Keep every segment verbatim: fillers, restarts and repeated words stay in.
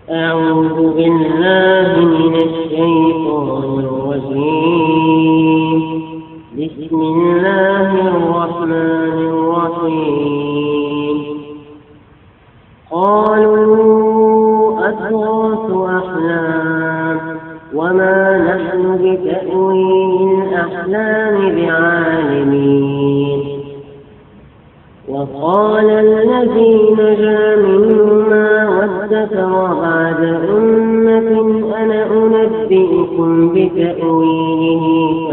أعوذ بالله من الشيطان الرجيم. بسم الله الرحمن الرحيم. قالوا أضغاث أحلام وما نحن بتأويل الأحلام بعالمين. وقال الذي نجا منهما وادكر بعد أمة أنا أنبئكم بتأويله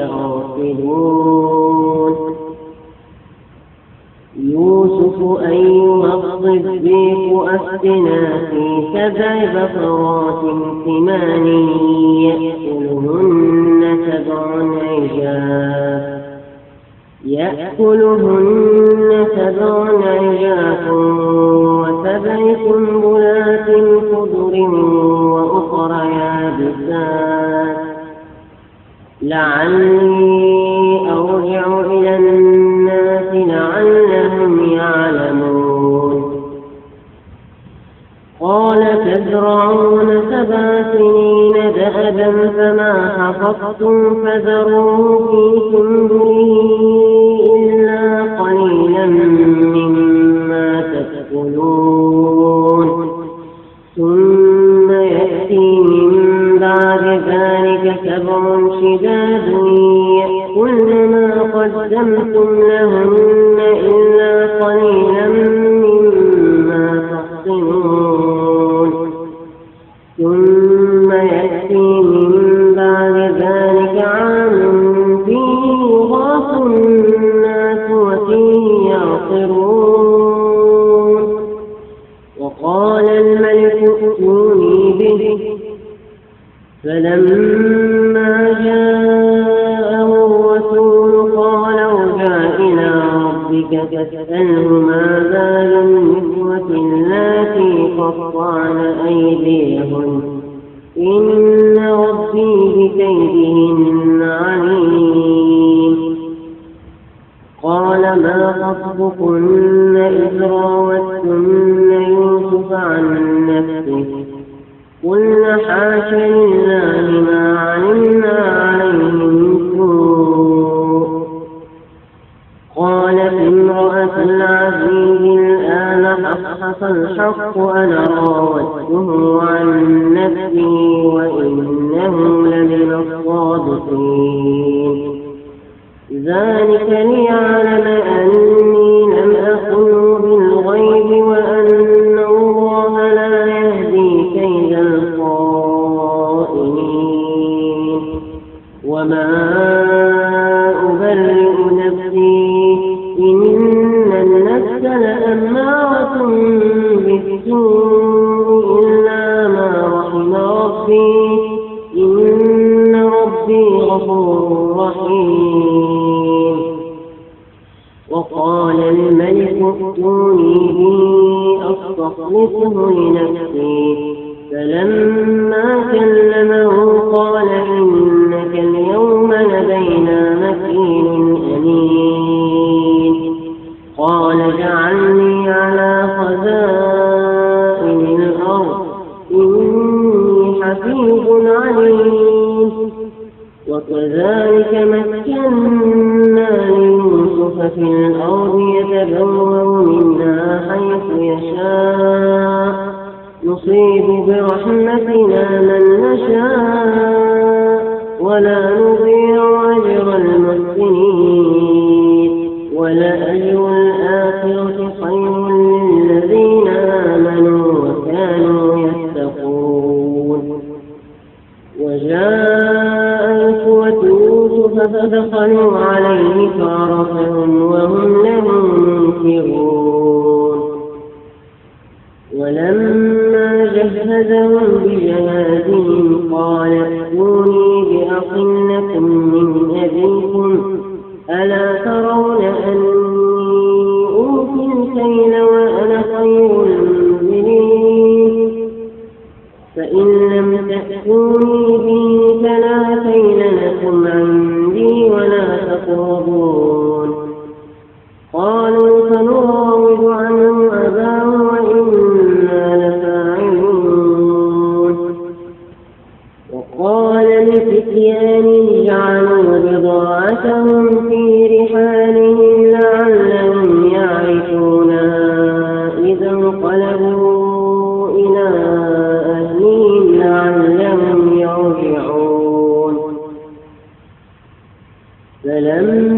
فأرسلون. يوسف أيها الصديق أفتنا في سبع بقرات ثمان يأكلهن سبع عجاف يأكلهن سبع عجاف وسبع سنبلات خضر وأخر يابسات لعلي أرجع إلى الناس لعلهم يعلمون. قال تزرعون سبع سنين دأبا فما حصدتم فذروه في سنبله إلا قليلا مما تأكلون. ثم يأتي من بعد ذلك سبع شداد يأكلن ما قدمتم لهن إلا قليلا مما تحصنون. ثم يأتي من بعد ذلك عام فيه يغاث الناس وفيه يعصرون. وقال الملك ائتوني به. فلما جاءه الرسول قال ارجع إلى ربك فاسأله ما بال النسوة اللاتي قطعن أيديهن إن ربي بكيدهن عليم. قال ما خطبكن إذ راوتن يوسف عن نفسه قلنا حاش لله ما علمنا عليه من سوء. قالت امرأة العزيز الآن حصحص الحق أنا راودته عن نفسي وإنه لمن الصادقين. ذلك ليعلم أني لم أخن بالغيب وأن الله لا يهدي كيد الخائنين. وما أبرئ نفسي إن النفس لأمارة بالسوء إلا ما رحم ربي إن ربي غفور رحيم. وقال الملك ائتوني به أستخلصه لنفسي. فلما كلمه قال إنك اليوم لدينا مكين أمين. قال اجعلني على خزائن الأرض إني حفيظ عليم. وكذلك مكنا ليوسف في الأرض يتبوأ منها حيث يشاء نصيب برحمتنا من نشاء ولا نضيع أجر المحسنين. ولأجر الآخرة خير للذين آمنوا وكانوا يتقون. وجاء إخوة يوسف فدخلوا عليه فعرفهم وهم له منكرون. ولما جهزهم بجهازهم قال ائتوني بأخ لكم من أبيكم ألا ترون أني أوفي الكيل وأنا خير المنزلين. فإن لم تأتوني به فلا كيل لكم عندي ولا تقربون. قالوا فنراود عنه أباه وإنا لفاعلون.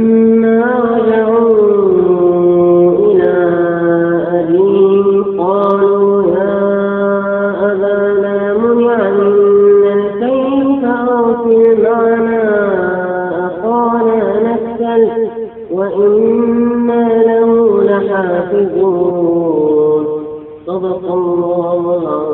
فلما رجعوا إلى أبيهم قالوا يا أبانا منع منا الكيل فأرسل معنا أخانا نكتل وإنا له لحافظون. صدق الله العظيم.